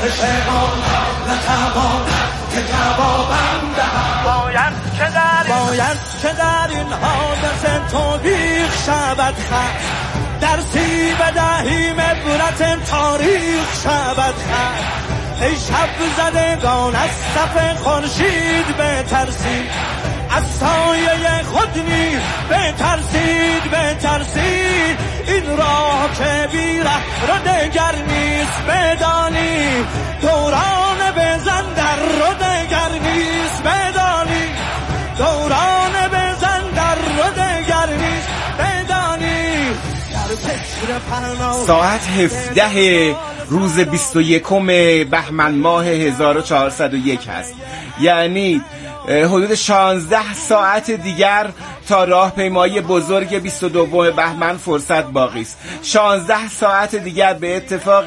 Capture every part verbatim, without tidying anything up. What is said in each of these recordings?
شغال نتوان که جوابم دهم. باید که در باید که در این حادثه توبیخ شود خط، درسی بدهیم عبرت تاریخ شود خط. ای شب زدگان از صف خورشید بترسید، از سایه خود نیز بترسید بترسید. این راه که بی ره رو دگر نیست بدانی، دوران بزن در رو دگر نیست بدانی، دوران بزن در رو دگر نیست بدانی. ساعت هفده روز بیست و یکم بهمن ماه هزار و چهارصد و یک هست، یعنی حدود شانزده ساعت دیگر تا راهپیمایی بزرگ بیست و دوم بهمن فرصت باقی است. شانزده ساعت دیگر به اتفاق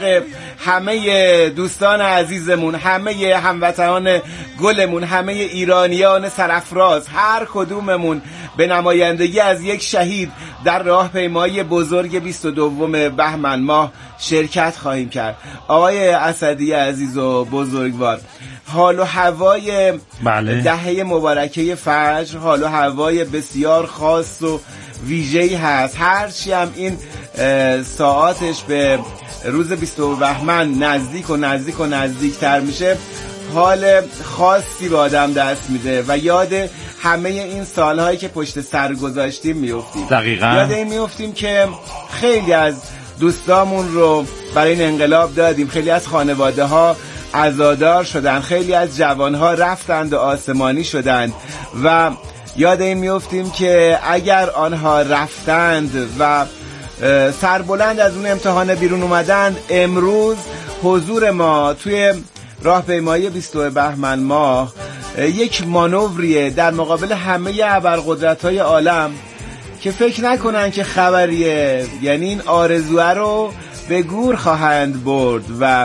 همه دوستان عزیزمون، همه هموطنان گلمون، همه ایرانیان سرافراز، هر کدوممون به نمایندگی از یک شهید در راهپیمایی بزرگ بیست و دوم بهمن ماه شرکت خواهیم کرد. آقای اسدی عزیز و بزرگوار، حال و هوای بله. دهه مبارکه فجر حال و هوای بسیار خاص و ویژه‌ای هست. هرچی هم این ساعاتش به روز بیستم بهمن نزدیک و نزدیک و نزدیکتر میشه، حال خاصی به آدم دست میده و یاد همه این سالهایی که پشت سر گذاشتیم میافتیم. دقیقاً یاد این میافتیم که خیلی از دوستامون رو برای این انقلاب دادیم، خیلی از خانواده ها عزادار شدن، خیلی از جوان ها رفتند و آسمانی شدند و یاد این میافتیم که اگر آنها رفتند و سربلند از اون امتحان بیرون اومدند، امروز حضور ما توی راهپیمایی بیستم بهمن ماه یک مانوریه در مقابل همه ابرقدرت‌های عالم که فکر نکنن که خبریه، یعنی این آرزوه رو به گور خواهند برد و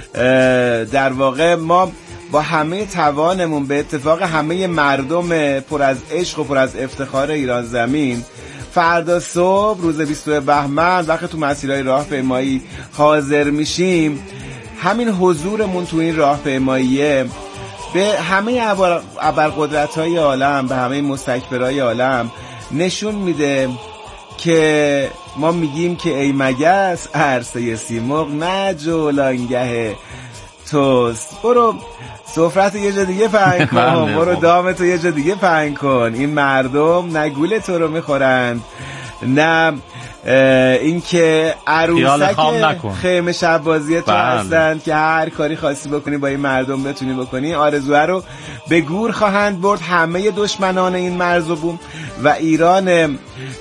در واقع ما با همه توانمون به اتفاق همه مردم پر از عشق و پر از افتخار ایران زمین فردا صبح روز بیستم بهمن وقتی تو مسیرهای راهپیمایی حاضر میشیم، همین حضورمون تو این راهپیماییه به همه ابرقدرت‌های عالم، به همه مستکبرای عالم نشون میده که ما میگیم که ای مگس عرصه سیمرغ نه جولانگه توست، برو سفرت یه جا دیگه پهن کن، برو دامتو یه جا دیگه پهن کن. این مردم نه گول تو رو میخورند، نه این که عروسک خیمه شب بازی تو هستند که هر کاری خاصی بکنی با این مردم بتونی بکنی. آرزوه رو به گور خواهند برد همه دشمنان این مرز و بوم و ایران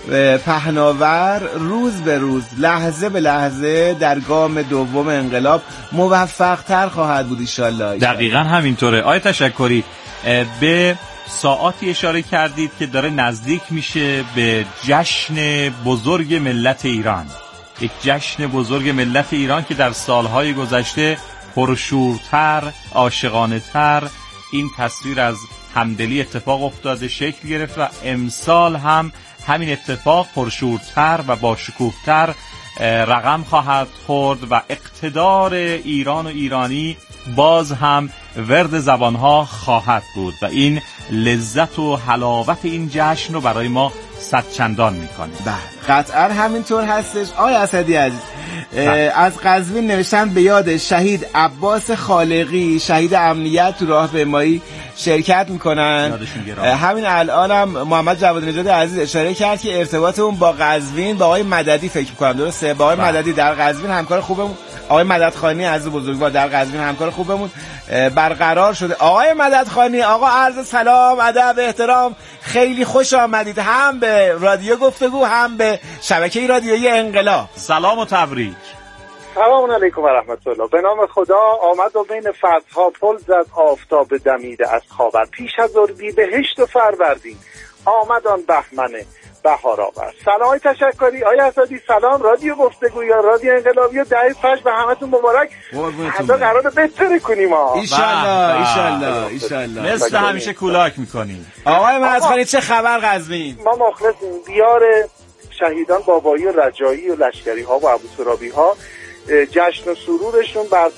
پهناور روز به روز، لحظه به لحظه در گام دوم انقلاب موفق تر خواهد بود انشالله. دقیقاً همینطوره. آیه تشکری، به ساعاتی اشاره کردید که داره نزدیک میشه به جشن بزرگ ملت ایران، یک جشن بزرگ ملت ایران که در سالهای گذشته پرشورتر، عاشقانه‌تر این تصویر از همدلی اتفاق افتاده، شکل گرفت و امسال هم همین اتفاق پرشورتر و با شکوه‌تر رقم خواهد خورد و اقتدار ایران و ایرانی باز هم ورد زبانها خواهد بود و این لذت و حلاوت این جشن رو برای ما صد چندان میکنه. بله قطعا همینطور هستش. آقای اسدی عزیز، از قزوین نوشتن به یاد شهید عباس خالقی، شهید امنیت تو راهپیمایی شرکت میکنن. همین الان هم محمد جواد نژاد عزیز اشاره کرد که ارتباط اون با قزوین با آقای مددی فکر میکنم درسته، با آقای مددی در قزوین همکار خوبمون، آقای مددخانی عزیز بزرگوار در قزوین همکار خوبمون برقرار شده. آقای مددخانی، آقا عرض سلام، ادب، احترام، خیلی خوش آمدید هم به رادیو گفتگو هم به شبکه رادیویی انقلاب. سلام و تبریک. سلام علیکم و رحمت الله. به نام خدا. آمد و بین فصلها پل زد آفتاب دمیده از خوابت، پیش از اردیبهشت و فروردین آمد آن بهمنه بهار آورد. سلام های تشکری آیا اسدی، سلام رادیو گفتگو یا رادیو انقلابی و دهه فجر به همتون مبارک. حالا قراره بهتره کنیم ها ان شاء الله ان شاء الله ان شاء الله. مثل همیشه کولاک میکنیم. آقای مددخانی چه خبر قزوین؟ ما مخلصیم. دیار شهیدان بابایی و رجایی و لشکری ها و ابو ترابی ها جشن و سرورشون برپاست.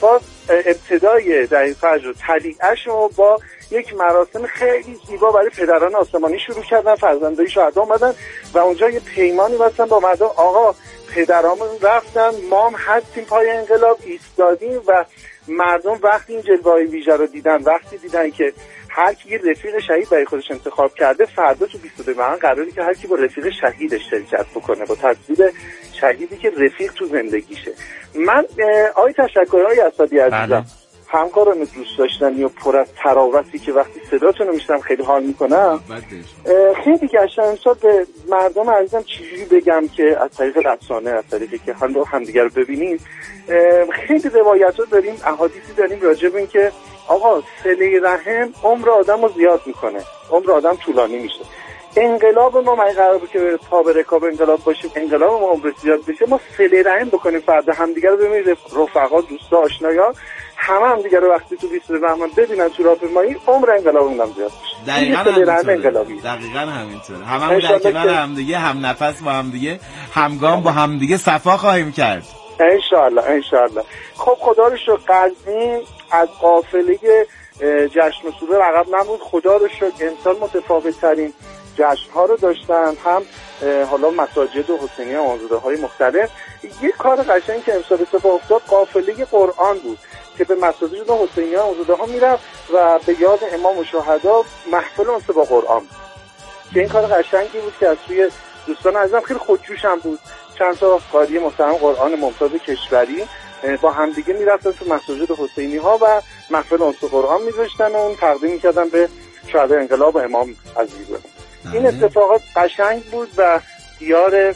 ابتدای دهه فجر و تلیعش رو با یک مراسم خیلی زیبا برای پدران آسمانی شروع کردن. فرزندای شهدا اومدن و اونجا یه پیمانی بستن با مردم. آقا پدرامون رفتن، ما هم هستیم پای انقلاب ایستادیم و مردم وقتی این جلوه‌های ویژه رو دیدن، وقتی دیدن که هر کی یه رفیق شهید برای خودش انتخاب کرده، فردا تو بیست و دو بهمن قراره که هر کی با رفیق شهیدش شرکت بکنه، با تصویر شهیدی که رفیق تو زندگیشه. من آقای تشکرهای اسدی عزیزم، همکاران دوست داشتنی و پر از تراوتی که وقتی صداتون رو میشنم خیلی حال میکنم، خیلی گشتم امسال به مردم عزیزم چجوری بگم که از طریق رسانه، از طریقی که هم همدیگر رو ببینیم، خیلی روایت ها داریم، احادیثی داریم راجع به این که آقا صله رحم عمر آدم رو زیاد میکنه، عمر آدم طولانی میشه. انقلاب ما من قرار بود که پا به رکاب انقلاب باشیم، انقلاب ما عمر زیاد بشه، ما صله رحم بکنیم، فردا همدیگر رو ببینید، رفقا، دوستا، آشنایان همه هم دیگه رو وقتی تو بیست بهمن ببینن تو راهپیمایی، عمر انقلابمون هم زیاد بشه. دقیقاً همینطوره. دقیقاً همینطوره. هممون در کنار هم دیگه، هم نفس با هم دیگه، همگام با هم دیگه صفا خواهیم کرد. ان شاء الله ان شاء الله. خب خدا رو شکر قزوین از قافله جشن و سوره عقب نمود. خدا رو شکر امسال متفاوت ترین جشن ها رو داشتن، هم حالا مساجد و حسینی و آزاده های مختلف. یک کار قشنگ که امسال اتفاق افتاد قافله قرآن بود که به مساجد و حسینی و آزاده ها میرفت و به یاد امام و شهدا محفل اونسه با قرآن بود که این کار قشنگی بود که از سوی دوستان عزیزم خیلی خودجوش هم بود. چند تا قاری محترم قرآن ممتاز کشوری با همدیگه میرفتن تو مساجد حسینی ها و محفل اونسه قرآن میذاشتن و اون تقدیم میکردن به شهدای انقلاب و امام عزیز. این اتفاقات قشنگ بود و دیار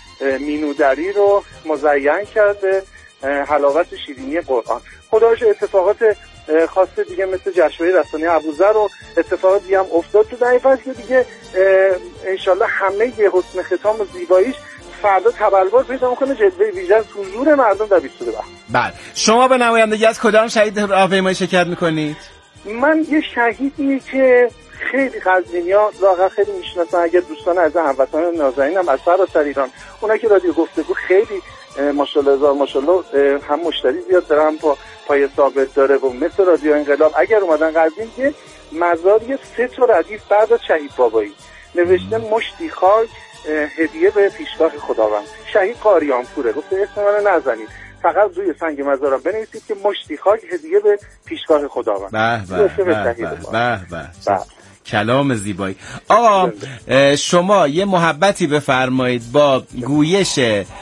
مینودری رو مزین کرده حلاوت شیرینی قرآن. خداش اتفاقات خاص دیگه مثل جشنواره رسانه‌ای ابوذر و اتفاقات دیگه هم افتاد تو دهه فجر که دیگه انشالله همه یه حسن ختام و زیباییش فردا تبلور پیدا میکنه، جلوه ویژه حضور مردم در بیست و دو بهمن. بله، شما به نمایندگی از کدام شهید راهپیمایی شرکت میکنید؟ من یه شهیدی که خیلی قزوینی‌ها واقعا خیلی میشناسن، اگر دوستان از هموطنان نازنینم از سراسر ایران، اونایی که رادیو گفتگو خیلی ماشاءالله هزار ماشاءالله هم مشتری زیاد داره، هم پا پای ثابت داره و مثل رادیو انقلاب اگر اومدن قزوین که مزاری سه تا ردیف بعد از شهید بابایی نوشته مشتی خاک هدیه به پیشگاه خداوند. شهید قاریانپوره، گفته اسم منو نزنید، فقط روی سنگ مزارم بنویسید که مشتی خاک هدیه به پیشگاه خداوند. به به به به، کلام زیبایی. آقا شما یه محبتی بفرمایید با گویش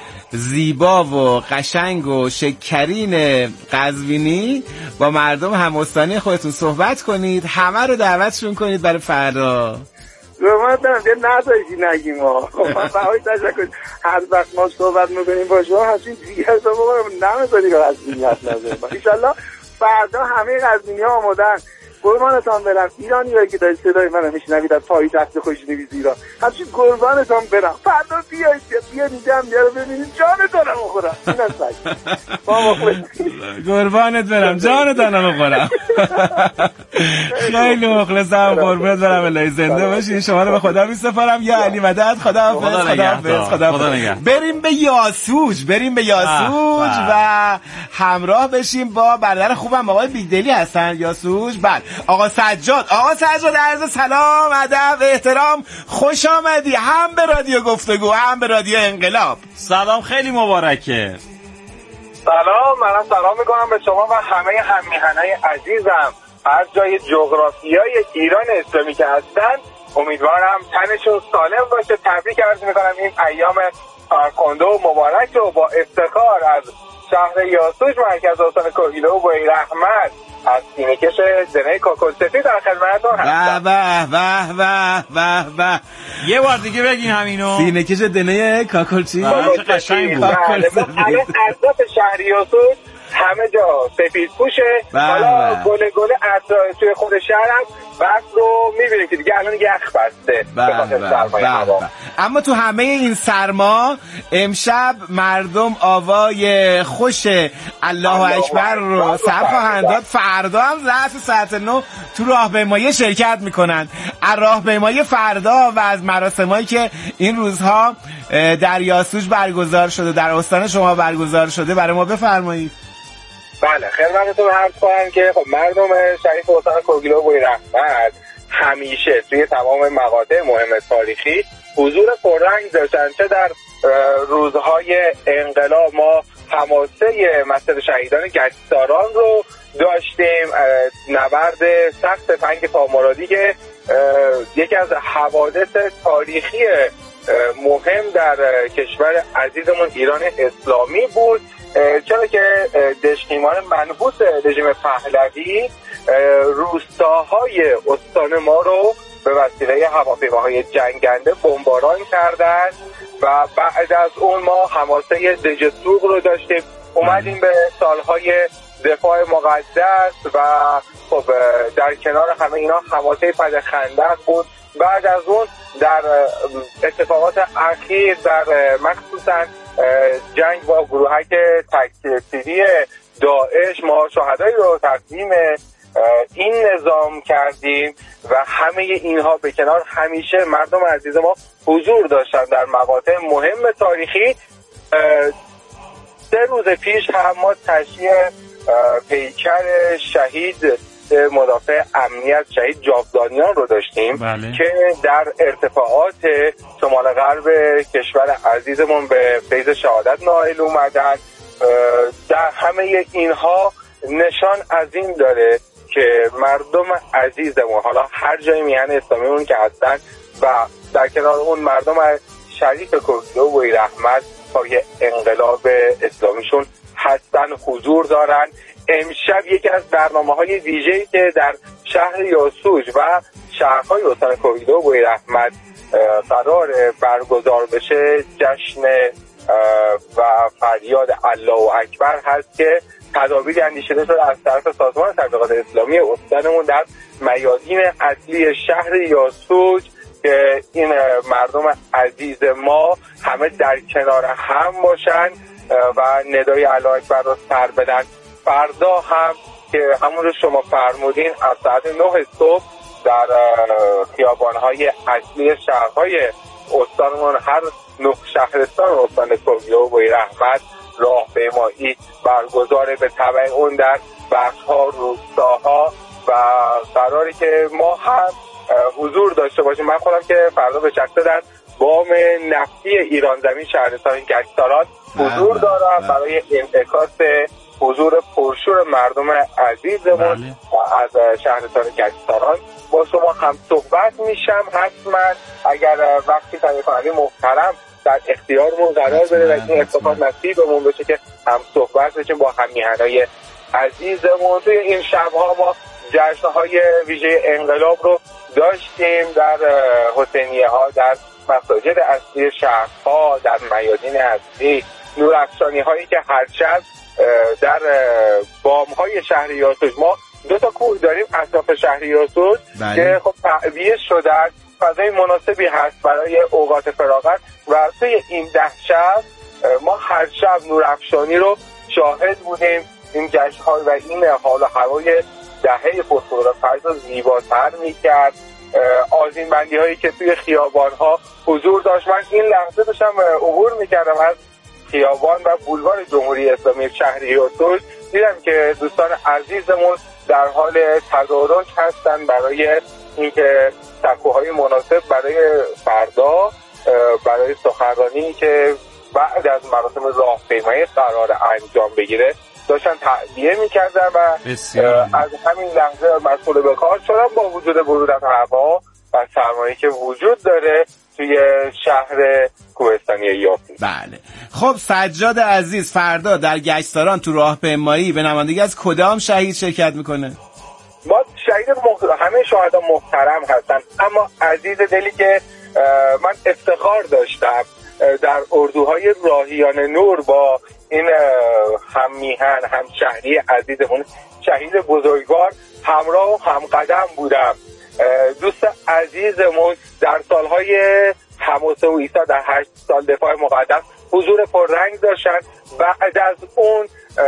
زیبا و قشنگ و شکرین قزوینی با مردم هم‌استانی خودتون صحبت کنید، همه رو دعوتشون کنید برای فردا. من دارم یه نداشتی نگیم ها. من بهایی تشکر هر وقت ما صحبت میکنیم با شما همچین دیگر تو بگم نمیدونی که قزوینیت نظر با ایشالله فردا همه قزوینی ها آمدن. قربانتان برم ایرانی هایی که دارید صدای منو میشنوید از پایی تخت خوشنویس ایران، همچین قربانتان برم فردا بیایید بیایید اینجا هم بیاره ببینید جانتان رو بخورم. این از قربانت برم جانتان رو بخورم. خیلی مخلصم، قربانت برم، الهی زنده باشین. شما رو به خدا میسپارم. یا علی مدد. خدا حافظ. خدا حافظ. خدا حافظ. بریم به یاسوج، بریم به یاسوج و همراه بشیم با برادر خوبم آقای بیگدلی هستن یاسوج. بعد آقا سجاد. آقا سجاد عرض سلام، ادب، احترام، خوش آمدی هم به رادیو گفتگو هم به رادیو انقلاب. سلام، خیلی مبارکه. سلام، منم سلام میکنم به شما و همه هم‌میهنای عزیزم هر جای جغرافیای ایران اسلامی که هستن. امیدوارم تنشون سالم باشه. تبریک عرض میکنم این ایام فرخنده و مبارک رو با افتخار از شهر یاسوج مرکز استان کوهگیلو و بوی رحمت از سینه‌کش دنه کاکل سفید در خدمتتون هستم. به به به به به. یه بار دیگه بگین همینو. سینه‌کش دنه کاکل چی؟ چه قشنگ بود. الان اطراف شهر یاسوج همه جا سفید پوشه. حالا گله گله اطراف توی خود شهر هم بس رو میبینیم که دیگه الان یخ بسته به خاطر سرمایه هوا. اما تو همه این سرما امشب مردم آوای خوش الله اکبر رو سر خواهند داد. فردا هم رأس ساعت نه تو راهپیمایی شرکت میکنن. از راهپیمایی فردا و از مراسمایی که این روزها در یاسوج برگزار شده، در استان شما برگزار شده، برای ما بفرمایید. بله خدمتتون عرض کنم که خب مردم شریف استان کوگیلو و بویراحمد همیشه توی تمام مقاطع مهم تاریخی حضور پررنگ داشتن. چه در روزهای انقلاب ما حماسه مسجد شهیدان گچساران رو داشتیم، نبرد سخت پنگ پامرادی که یکی از حوادث تاریخی مهم در کشور عزیزمون ایران اسلامی بود، چرا که دشقیمان منحوس رژیم پهلوی روستاهای استان ما رو به وسیله هواپیماهای جنگنده بمباران کردند و بعد از اون ما حماسه دژ سوق رو داشتیم. اومدیم به سالهای دفاع مقدس و خب در کنار همه اینا حماسه فد خندق بود. بعد از اون در اتفاقات اخیر در مخصوصا جنگ با گروهک تکفیری داعش ما شهدایی رو تقدیم این نظام کردیم و همه اینها به کنار همیشه مردم عزیز ما حضور داشتن در مقاطع مهم تاریخی. سه روز پیش هم ما تشییع پیکر شهید مدافع امنیت شهید جاودانیان رو داشتیم. بله. که در ارتفاعات شمال غرب کشور عزیزمون به فیض شهادت نائل اومدن. در همه اینها نشان از این داره که مردم عزیزمون حالا هر جای میهن اسلامیمون که هستن و در کنار اون مردم شریف کوگیلو و بویراحمد پای انقلاب اسلامیشون هستن، حضور دارن. امشب یکی از برنامه‌های ویژه‌ای که در شهر یاسوج و شهرهای استان کوگیلو و بویراحمد قرار برگزار بشه جشن و فریاد الله اکبر هست که تدابیری اندیشیده شده از طرف سازمان تبلیغات اسلامی استانمون در میادین اصلی شهر یاسوج که این مردم عزیز ما همه در کنار هم باشن و ندای الله اکبر رو سر بدن. فردا هم که همون رو شما فرمودین از ساعت نه صبح در خیابان‌های اصلی شهرهای استانمون هر نه شهرستان استان کوگیلو و بویراحمد راهپیمایی برگزار به تبع اون در بخش‌ها روستاها و قراری که ما هم حضور داشته باشیم. من خودم که فردا به شخصه در بام نفتی ایران زمین شهرستان گچساران حضور دارم برای انعکاس حضور پرشور مردم عزیزمون از شهرستان گچساران. با شما هم صحبت میشم حتما اگر وقتی تهیه کننده محترم در اختیارمون قرار بده و این اتفاق نصیبمون بشه که هم صحبت بشیم با هم میهنای عزیزمون. توی این شبها ما جشنهای ویژه انقلاب رو داشتیم در حسینیه ها، در مساجد اصلی شهرها، در میادین اصلی، نورافشانی هایی که هر شب در بام های شهر یاسوج ما دو تا کوه داریم اطراف شهر یاسوج که خب تعبیه شدن، فضای مناسبی هست برای اوقات فراغت و توی این ده شب ما هر شب نورافشانی رو شاهد بودیم. این جشن‌ها و این حال و هوای دهه فسفور فرز رو زیباتر می‌کرد. آذین بندی هایی که توی خیابان‌ها حضور داشت. من این لحظه داشتم عبور می‌کردم از خیابان و بولوار جمهوری اسلامی شهر یاسوج، دیدم که دوستان عزیزمون در حال تدارک هستن برای اینکه سکوهای مناسب برای فردا برای سخنرانی که بعد از مراسم راهپیمایی قرار انجام بگیره داشتن تعبیه میکردن و از همین لحظه مسئول به کار شدن. با وجود برودت هوا و سرمایه‌ای که وجود داره توی شهر کوهستانی یاسوج. بله خب سجاد عزیز فردا در گچساران تو راهپیمایی به نمایندگی از کدام شهید شرکت میکنه؟ ما شهید محترم، همه شهدا محترم هستن، اما عزیز دلی که من افتخار داشتم در اردوهای راهیان نور با این هم میهن هم شهری عزیزمون شهید بزرگوار همراه و هم قدم بودم. دوست عزیزمون در سالهای حماسه و عیسی در هشت سال دفاع مقدس حضور پررنگ داشتن. بعد از اون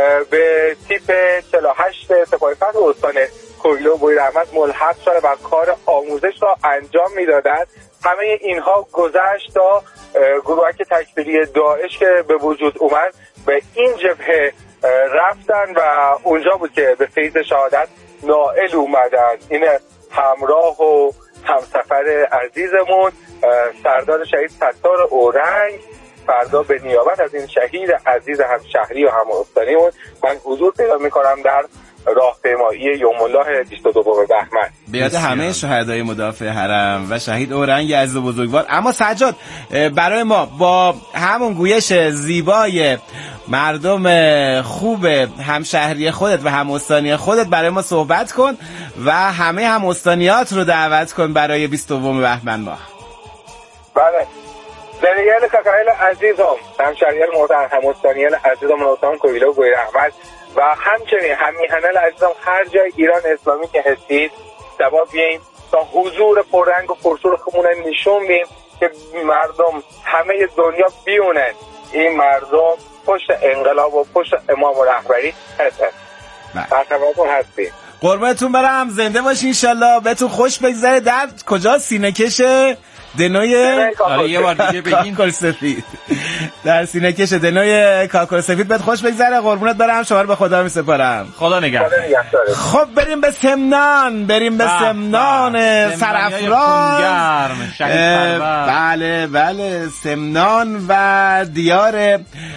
به تیپ چهل و هشت سپاه فتح استان کوگیلو و بویراحمد ملحق شده و کار آموزش را انجام میدادند. همه اینها گذشت تا گروهک تکفیری داعش که به وجود اومد به این جبهه رفتن و اونجا بود که به فیض شهادت نائل اومدن. این همراه و همسفر عزیزمون سردار شهید ستار اورنگ فردا به نیابت از این شهید عزیز همشهری و هم‌استانیمون من حضور پیدا میکنم در راهپیمایی یوم الله بیست و دو بهمن. به یاد همه شهدای مدافع حرم و شهید اورنگ عزیز و بزرگوار. اما سجاد برای ما با همون گویش زیبای مردم خوب همشهری خودت و هم‌استانی خودت برای ما صحبت کن و همه هم‌استانیات رو دعوت کن برای بیست و دو بهمن ماه. بله. زنیال کاکایل عزیزم، همشهریان محترم، هم‌استانیان عزیزم منوتان کویلو و گویر احمد و همچنین همیهنان عزیزم هر جای ایران اسلامی که هستید سبا بیاییم تا حضور پررنگ و پرشور خمونه نشون بیم که مردم همه دنیا بیونن این مردم پشت انقلاب و پشت امام و رهبری هستن. در خدمتتون هستیم. قربونتون برم، زنده باشین انشالله، بهتون خوش بگذره. در کجا؟ سینه کشه دنوی آره یه بار دیگه بگین. کاکل سفید در سینه کشه دنوی کاکل سفید بهت خوش بگذره. قربونت برم، شما رو به خدا میسپارم. خدا نگهدار. خب بریم به سمنان، بریم به سمنان سرافراز. بله بله، سمنان و دیار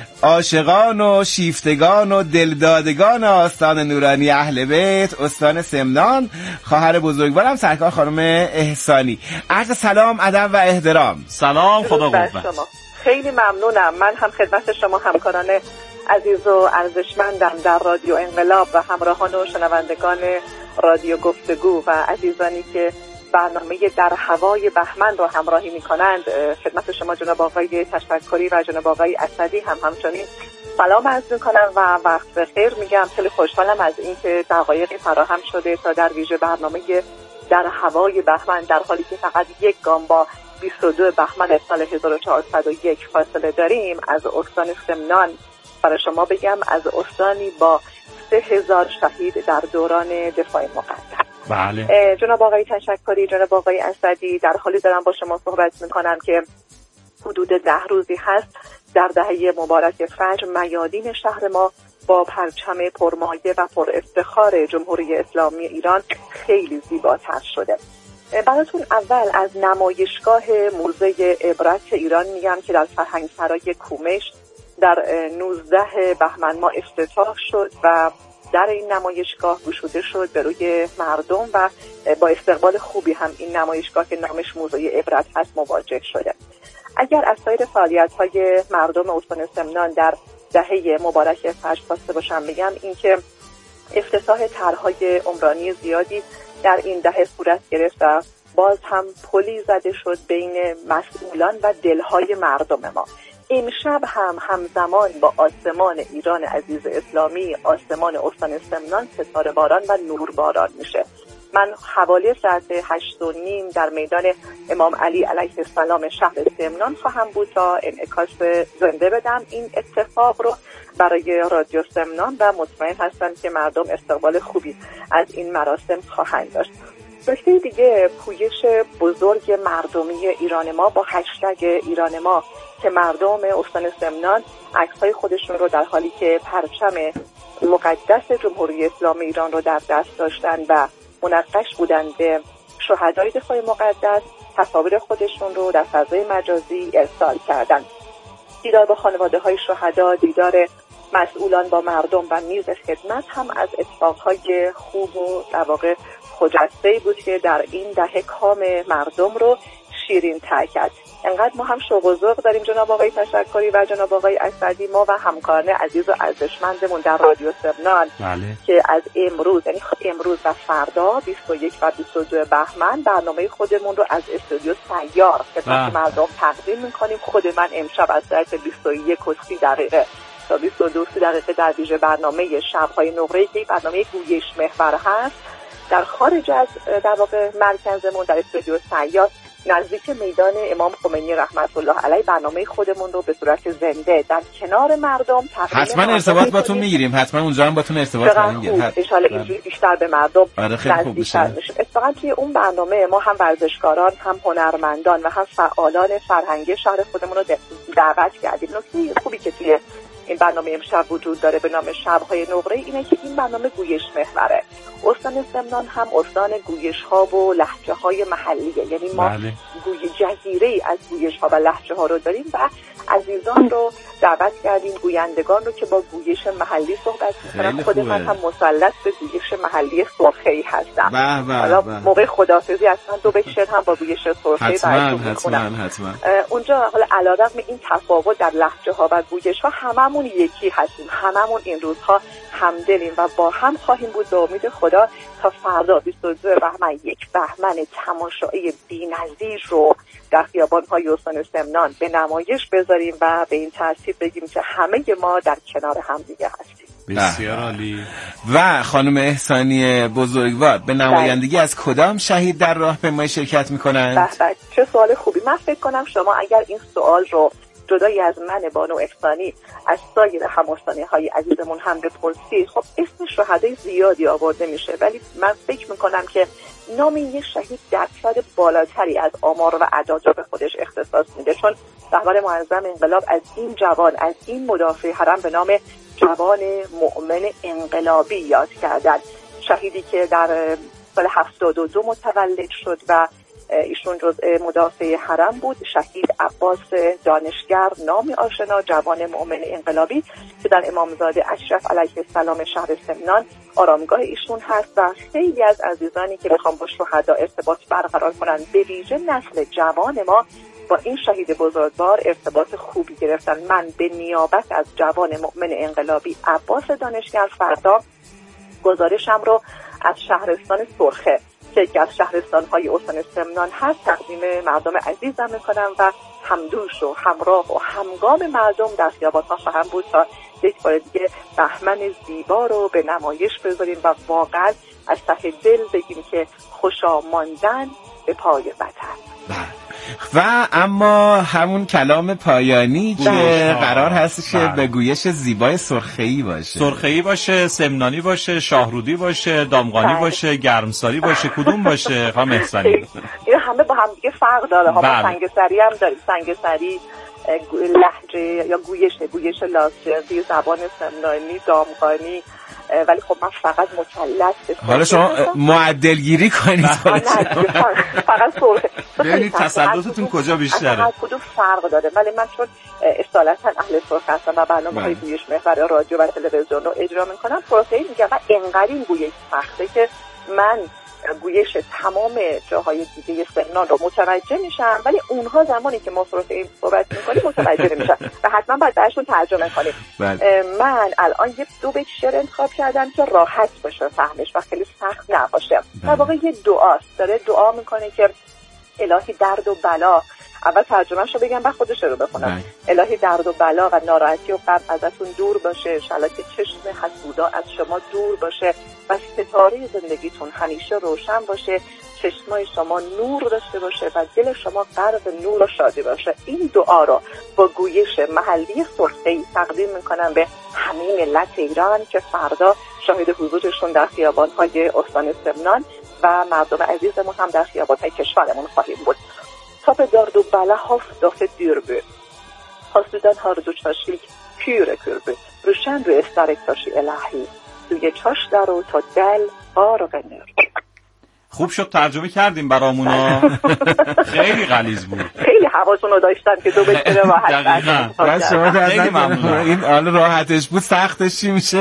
عاشقان و شیفتگان و دلدادگان آستان نورانی اهل بیت، استان سمنان. خواهر بزرگوارم سرکار خانم احسانی. عرض سلام، ادب و احترام. سلام، خدا قوت. خیلی ممنونم. من هم خدمت شما همکاران عزیز و ارزشمندم در رادیو انقلاب و همراهان و شنوندگان رادیو گفتگو و عزیزانی که برنامه در هوای بهمن رو همراهی می‌کنند، خدمت شما جناب آقای تشکری و جناب آقای اسدی هم همچنین سلام عرض می‌کنم و وقت بخیر میگم. خیلی خوشحالم از اینکه دقایقی فراهم شده تا در ویژه برنامه در هوای بهمن، در حالی که فقط یک گام با بیست و دو بهمن سال هزار و چهارصد و یک فاصله داریم، از استان سمنان برای شما بگم، از استانی با سه هزار شهید در دوران دفاع مقدس. بله. جناب آقای تشکری، جناب آقای اسدی، در حالی دارم با شما صحبت میکنم که حدود ده روزی هست در دهه مبارک فجر میادین شهر ما با پرچم پرمایه و پر افتخار جمهوری اسلامی ایران خیلی زیباتر شده. براتون اول از نمایشگاه موزه عبرت ایران میگم که در فرهنگسرای کومش در نوزده بهمن ماه افتتاح شد و در این نمایشگاه گشوده شد به روی مردم و با استقبال خوبی هم این نمایشگاه که نامش موزه عبرت هست مواجه شده. اگر از سایر فعالیت‌های مردم استان سمنان در دهه مبارک فجر خواسته باشم بگم اینکه افتتاح طرح‌های عمرانی زیادی در این دهه صورت گرفت و باز هم پلی زده شد بین مسئولان و دلهای مردم ما. امشب هم همزمان با آسمان ایران عزیز اسلامی، آسمان استان سمنان ستاره باران و نور باران میشه. من حوالی ساعت هشت و نیم در میدان امام علی علیه السلام شهر سمنان خواهم بود تا انعکاس زنده بدم این اتفاق رو برای رادیو سمنان و مطمئن هستم که مردم استقبال خوبی از این مراسم خواهند داشت. نکته دیگه، پویش بزرگ مردمی ایران ما با هشتگ ایران ما که مردم استان سمنان عکس‌های خودشون رو در حالی که پرچم مقدس جمهوری اسلامی ایران رو در دست داشتن و منقش بودن به شهدای دفاع مقدس، تصاویر خودشون رو در فضای مجازی ارسال کردن. دیدار با خانواده های شهدا، دیدار مسئولان با مردم و میز خدمت هم از اتفاقهای خوب و در واقع خجسته بود که در این دهه کام مردم رو شیرین تر کرد. انقدر ما هم شوق و ذوق داریم جناب آقای تشکری و جناب آقای اسدی، ما و همکاران عزیز و ارزشمندمون در رادیو سمنان، بله. که از امروز یعنی امروز و فردا بیست و یک و بیست و دو بهمن برنامه خودمون رو از استودیو سیار خدمت مردم تقدیم می‌کنیم. خود من امشب از ساعت بیست و یک و سی دقیقه تا بیست و دو دقیقه در ویژه برنامه شب‌های نقره‌ای که برنامه گویش محور هست در خارج از در واقع مرکزمون در استودیو سیار نزدیک میدان امام خمینی رحمت الله علیه برنامه خودمون رو به صورت زنده در کنار مردم تقدیم حتما ارتباط باتون میگیریم، حتما اونجا هم باتون ارتباط خواهیم گرفت. ان شاءالله اینجوری بیشتر به مردم نزدیک‌تر میشه. اتفاقا توی اون برنامه ما هم ورزشکاران، هم هنرمندان و هم فعالان فرهنگی شهر خودمون رو دعوت کردیم. نکته خوبی که توی این برنامه امشب وجود داره به نام شب‌های نقره اینه که این برنامه گویش محوره. استان سمنان هم استان گویش ها و لهجه های محلیه، یعنی ما بله. گوی جزیره از گویش ها و لهجه ها رو داریم و عزیزان رو دعوت کردیم، گویندگان رو که با گویش محلی صحبت می‌کنن. خود من هم مسلط به گویش محلی سرخه‌ای هستم. حالا موقع خداحافظی اصلا دو بیت شعر هم با گویش سرخه‌ای براتون می‌خونم. اونجا حالا علیرغم این تفاوت در لهجه ها و گویش ها هممون یکی هستیم، هممون این روزها همدلیم و با هم خواهیم بود به امید خدا تا فردا بیست و دو بهمن یک بهمن تماشایی بی‌نظیر رو در خیابان‌های استان سمنان به نمایش بذاریم و به این ترتیب بگیم که همه ما در کنار هم دیگه هستیم. بسیار عالی. و خانم احسانی بزرگوار به نمایندگی از کدام شهید در راهپیمایی شرکت می‌کنند؟ به به چه سوال خوبی. من فکر کنم شما اگر این سوال رو جدایی از من بانو احسانی از سایر هم‌استانی‌های عزیزمون هم بپرسید، خب اسم شهدای زیادی آورده میشه، ولی من فکر میکنم که نام یک شهید درصد بالاتری از آمار و اعداد رو به خودش اختصاص میده، چون رهبر معظم انقلاب از این جوان، از این مدافع حرم به نام جوان مؤمن انقلابی یاد کردن. شهیدی که در سال هفتاد و دو متولد شد و ایشون جزء مدافع حرم بود، شهید عباس دانشگر، نام آشنا، جوان مؤمن انقلابی که در امامزاده اشرف علیه السلام شهر سمنان آرامگاه ایشون هست و خیلی از عزیزانی که میخوان با شهدا ارتباط برقرار کنن، به ویژه نسل جوان ما، با این شهید بزرگوار ارتباط خوبی گرفتن. من به نیابت از جوان مؤمن انقلابی عباس دانشگر فردا گزارشم رو از شهرستان سرخه که یکی از شهرستان‌های استان سمنان هست تقدیم مردم عزیزم میکنم و همدوش و همراه و همگام مردم در خیابان‌ها خواهم بود تا یک بار دیگه بهمن زیبا رو به نمایش بذاریم و واقعا از ته دل بگیم که خوشا ماندن به پای وطن. و اما همون کلام پایانی که قرار هست که به گویش زیبای سرخه‌ای باشه، سرخه‌ای باشه، سمنانی باشه، شاهرودی باشه، دامغانی باشه، گرمساری باشه، کدوم باشه خانم احسانی؟ این همه با هم دیگه فرق داره ها. ما سنگسری هم داریم، سنگسری لهجه یا گویش گویش لاستیازی، زبان سمنانی، دامغانی، ولی خب من فقط مثلث. حالا شما معدل گیری کنید فقط سرخه. ببینید تسلطتون کجا بیشتره، هر کدوم فرق داره، ولی من چون اصالتا اهل سرخ هستم و برنامه‌های گویش محور رادیو و تلویزیون رو اجرا میکنم، سرخه‌ای میگم و انقدر این گویش سخته که من گویش تمام جاهای دیگه سمنان رو متوجه میشم، ولی اونها زمانی که ما سرخه‌ای صحبت میکنیم متوجه نمیشن و حتما باید براشون ترجمه کنیم. من الان یه دو بیت شعر انتخاب کردم که راحت باشه فهمش و خیلی سخت نباشه. در واقع یه دعاست، داره دعا میکنه که الهی درد و بلا، اول ترجمه‌ش رو بگم بعد خودش رو بخونم. الهی درد و بلا و ناراحتی و غم ازتون دور باشه، شالا که چشم حسودا از شما دور باشه و ستاره زندگیتون همیشه روشن باشه، چشمای شما نور داشته باشه و دل شما غرق نور و شادی باشه. این دعا رو با گویش محلی سرخه‌ای تقدیم میکنم به همه ملت ایران که فردا شاهد حضورشون در خیابان‌های استان سمنان و مردم عزیزمون هم در خیابان‌های کشورمون خواهیم بود. Tapp dardu bala haft av ett dyrby. Hasuden har du çaşlik pyre kurbu. Rushan du estarek taşı ilahi. Duye çaş daru ta del arganır. خوب شد ترجمه کردیم برامونا. خیلی غلیظ بود. خیلی حواسون رو داشتن که دو بشه راحت. دست شما درد نکنه. این حالا راحتش بود، سختش چی میشه؟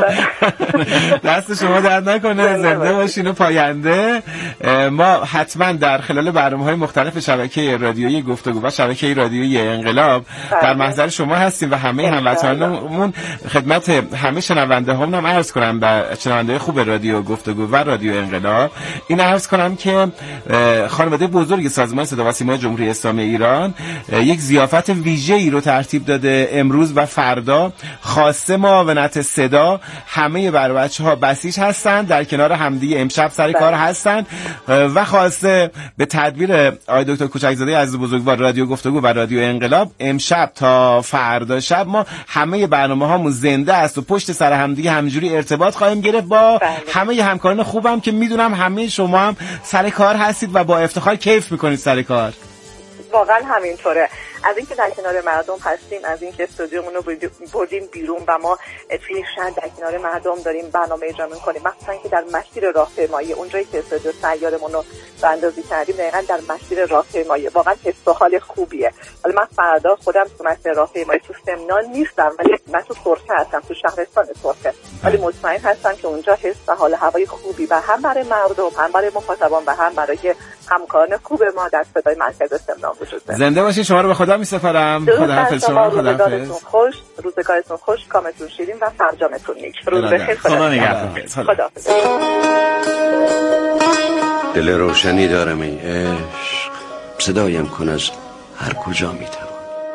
دست شما درد نکنه. زنده باشین و پاینده. ما حتما در خلال برنامه‌های مختلف شبکه رادیویی گفتگو و شبکه رادیویی انقلاب در محضر شما هستیم و همه هموطنانمون خدمت همه شنونده‌هامون هم عرض کنم و شنونده خوب رادیو گفتگو و رادیو انقلاب این عرض کنم که خانواده بزرگ سازمان صدا و سیما جمهوری اسلامی ایران یک ضیافت ویژه‌ای رو ترتیب داده امروز و فردا. خاصه معاونت صدا همه بر بچه‌ها بسیج هستن، در کنار همدیگه امشب سر کار هستن و خاصه به تدبیر آقای دکتر کوچکزاده عزیز بزرگوار رادیو گفتگو و رادیو انقلاب امشب تا فردا شب ما همه برنامه‌هامون زنده است و پشت سر همدیگه همجوری ارتباط خواهیم گرفت با همه همکاران خوبم که میدونم همه شما هم سر کار هستید و با افتخار کیف میکنید سر کار. واقعا همینطوره. از اینکه در کنار مردم هستیم، از اینکه استودیومون رو بردیم بیرون و ما توی شهر در کنار مردم داریم برنامه اجرا می‌کنیم، مثلا که در مسیر راهپیمایی اونجایی که استودیو سیارمون رو راهاندازی کردیم دقیقاً در مسیر راهپیمایی، واقعا حس و حال خوبیه. حالا من فردا خودم تو مسیر راهپیمایی تو سمنان نیستم، ولی من تو سرخه هستم، تو شهرستان سرخه، ولی مطمئن هستم که اونجا حس و حال هوای خوبی و هم برای مردم، هم برای مخاطبان و هم برای همکاران خوب ما در صدای مرکز سمنان وجود داره. زنده باشین. شما رو به خدا می‌سپارم. خداحافظ شما. خداحافظ. خوش، روزگارتون خوش، کامتون شیرین و فرجامتون نیک. روز بخیر. خدا نگهدار. خداحافظ. دل روشنی دارم ای عشق، صدایم کن از هر کجا میتوان.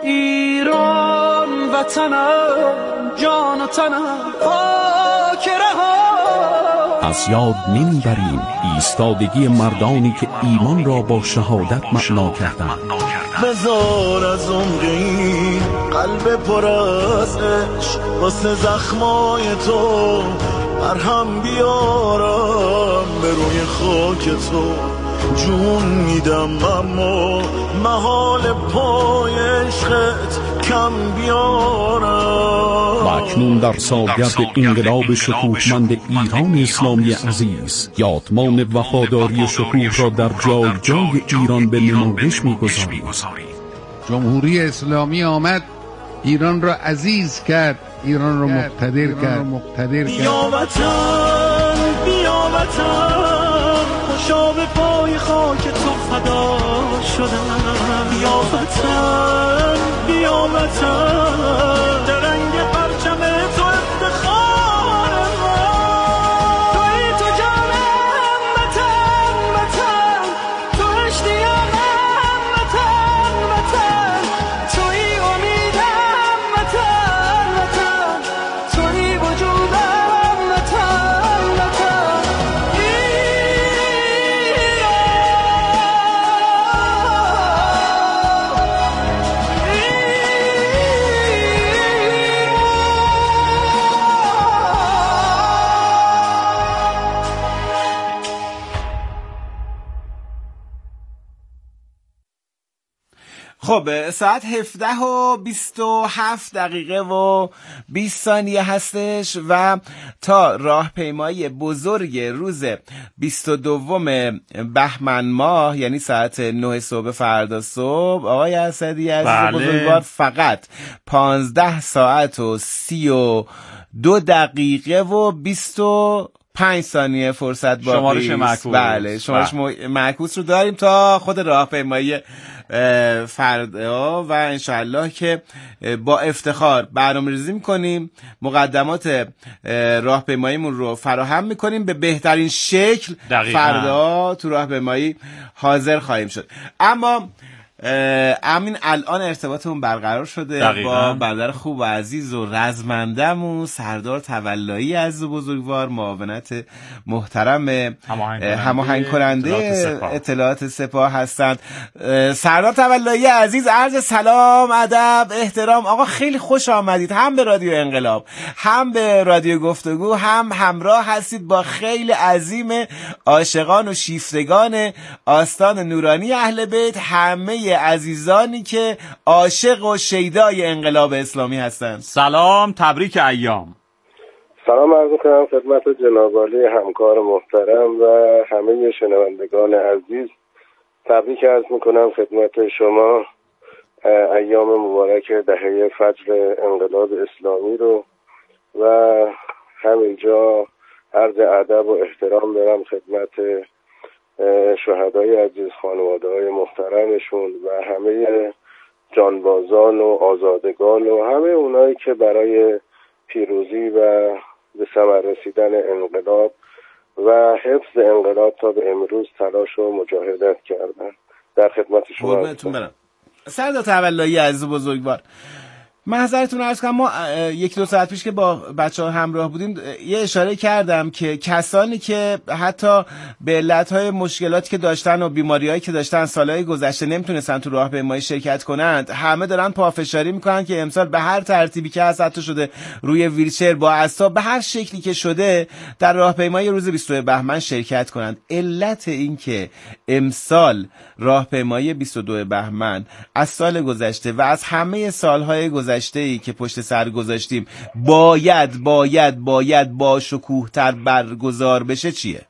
ایران وطنم، جان و تنم، خاک رها. از یاد نمیبریم ایستادگی مردانی که ایمان را با شهادت معنا کردند. بذار از عمق این قلب پر از عشق واسه زخمای تو مرهم بیارم، به روی خاک تو جون میدم، اما محال پای عشقت کم بیارم. و اکنون در سالگرد انقلاب شکوهمند ایران اسلامی عزیز، یادمان وفاداری شکوه را در جای جای ایران به نمایش می‌گذاریم. جمهوری اسلامی آمد ایران را عزیز کرد، ایران را مقتدر کرد. مقتدر کرد. بیا وطن، بیا وطن، خوشا به پای خاک تو فدا شدم. بیا وطن، بیا وطن، درنگ پرچم تو افتخار ما. توی تو جانم وطن، وطن، تو اشتیاقم وطن، وطن، توی امیدم وطن، وطن، توی وجودم وطن، وطن. خب ساعت هفده و بیست و هفت دقیقه و بیست ثانیه هستش و تا راهپیمایی بزرگ روز بیست و دوم بهمن ماه، یعنی ساعت نه صبح فردا صبح، آقای اسدی عزیز بله. بزرگوار فقط پانزده ساعت و سی و دو دقیقه و بیست و پنج ثانیه فرصت باقی. شمارش معکوس. بله شمارش معکوس رو داریم تا خود راهپیمایی فردا و انشاءالله که با افتخار برنامه‌ریزی می‌کنیم، مقدمات راهپیماییمون رو فراهم می‌کنیم به بهترین شکل. دقیقا. فردا تو راهپیمایی حاضر خواهیم شد. اما امین الان ارتباطمون برقرار شده دقیقا. با برادر خوب و عزیز و رزمندمون سردار تولایی عزیز و بزرگوار، معاونت محترم هماهنگ کننده اطلاعات, اطلاعات سپاه هستند. سردار تولایی عزیز، عرض سلام، ادب، احترام. آقا خیلی خوش آمدید، هم به رادیو انقلاب، هم به رادیو گفتگو، هم همراه هستید با خیلی عظیم عاشقان و شیفتگان آستان نورانی اهل بیت، همه عزیزانی که عاشق و شیدای انقلاب اسلامی هستند. سلام، تبریک ایام. سلام عرض می‌کنم خدمت جناب عالی همکار محترم و همه شنوندگان عزیز. تبریک عرض می‌کنم خدمت شما ایام مبارک دهه فجر انقلاب اسلامی رو و همینجا عرض ادب و احترام دارم خدمت شهدای عزیز، خانواده‌های محترمشون و همه جانبازان و آزادگان و همه اونایی که برای پیروزی و به ثمر رسیدن انقلاب و حفظ انقلاب تا به امروز تلاش و مجاهدت کردن. در خدمت شما قربونتون برم. سردار تولایی عزیز بزرگوار، معذرتون عرض کنم، ما یک دو ساعت پیش که با بچه ها همراه بودیم یه اشاره کردم که کسانی که حتی به علتهای مشکلاتی که داشتن و بیماریهایی که داشتن سالهای گذشته نمیتونستن تو راهپیمایی شرکت کنند، همه دارن پافشاری میکنن که امسال به هر ترتیبی که هست، حتی شده روی ویلچر با عصا، به هر شکلی که شده در راهپیمایی روز بیست و دو بهمن شرکت کنند. علت این که امسال راهپیمایی بیست و دو بهمن از سال گذشته و از همه سالهای گذشته ای که پشت سر گذاشتیم باید باید باید با شکوه‌تر برگزار بشه چیه؟